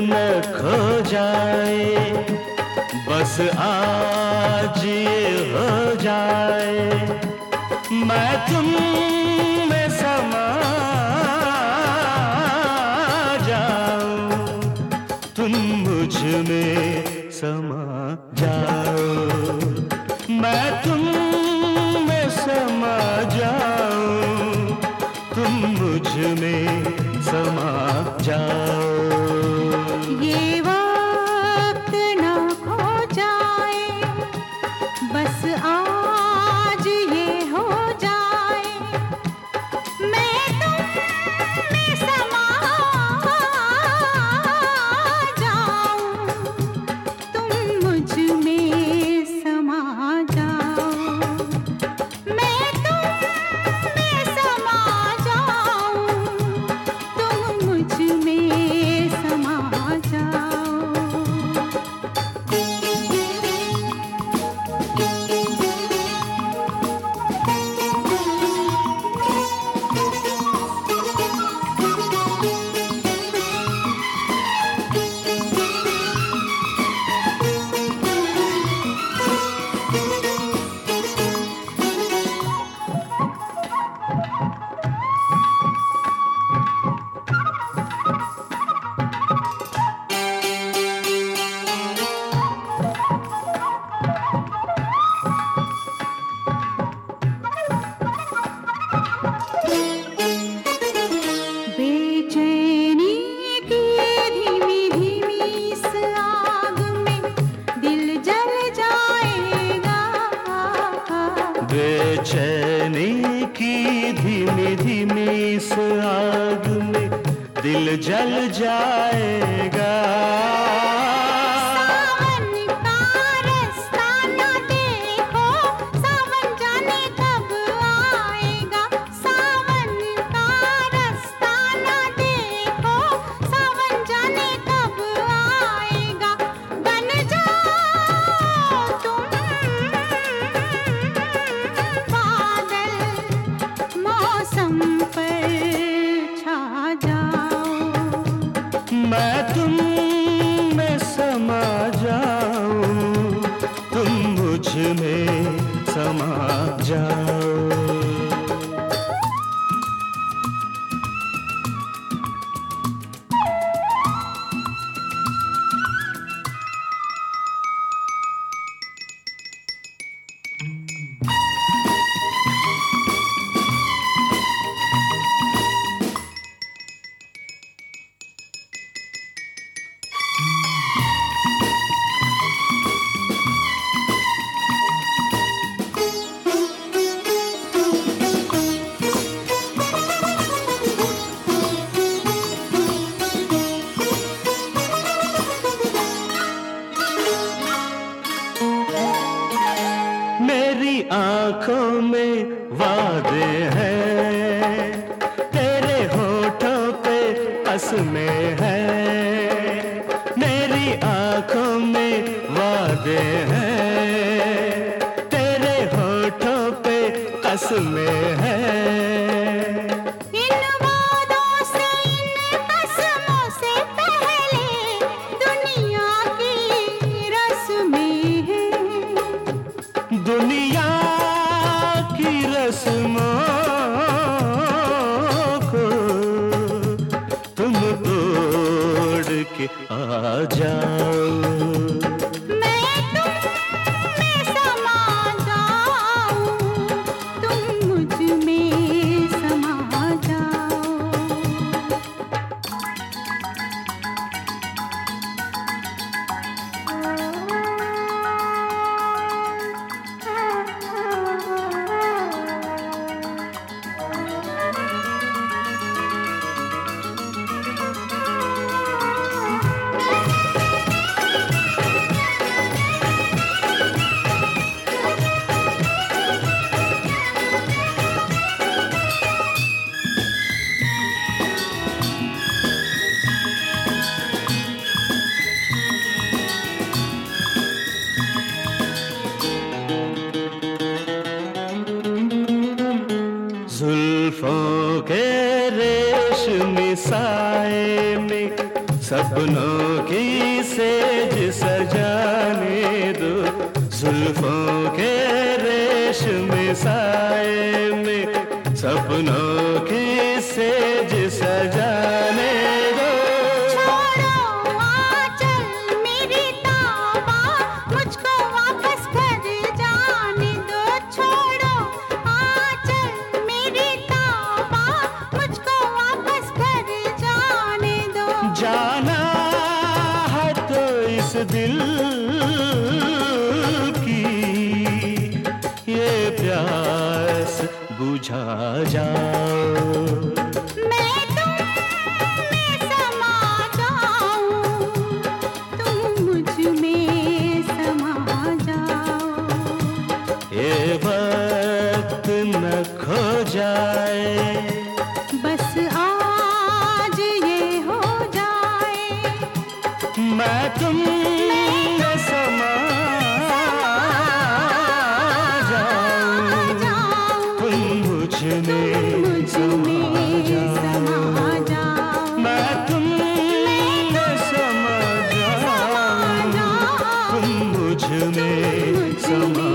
न खो जाए, बस आज ये हो जाए, मैं तुम में समा जाऊं, तुम मुझ में समा जाओ, मैं तुम में समा जाऊं, तुम मुझ में समा जाओ। ये वक्त ना खो जाए, बस आज ये हो जाए, मैं तुम में समा जाऊं, तुम मुझ में समा जाओ, मैं तुम में समा जाऊं, तुम मुझ में समा जाओ। बेचैनी की धीमी धीमी इस आग में दिल जल जाएगा, बेचैनी की धीमी धीमी इस आग में दिल जल जाएगा, सावन का रास्ता ना देखो, सावन जाने कब आएगा, सावन का रास्ता ना देखो, सावन जाने कब आएगा, बन जाओ तुम बादल, मौसम पर छा जाओ, मैं तुम में समा जाऊं, तुम मुझ में समा जाओ। मेरी आंखों में वादे हैं, तेरे होठों पे कसमें हैं, मेरी आंखों में वादे हैं, तेरे होठों पे कसमें हैं, इन वादों से इन कसमों से पहले दुनिया की रस्में हैं, दुनिया की रस्मों को तुम तोड़ के आ जाओ, मैं तुम में समा जाऊं, तुम मुझ सपनों की सेज सजाने दो, जुल्फों के रेशमी साए में सपनों की सेज सजाने दो। छोड़ो आंचल मेरी ताबा, मुझको वापस घर जाने दो। छोड़ो आंचल मेरी ताबा, मुझको वापस घर जाने दो। जाना है तो इस दिल की ये प्यास बुझा जाओ। मैं तुम में समा जाऊं, तुम मुझ में समा जाओ। ये वक्त न खो जाए, बस आज ये हो जाए, मैं तुम में समा जाऊं, तुम मुझ में समा जाओ। मैं तुम में समा जाऊं, तुम मुझ में समा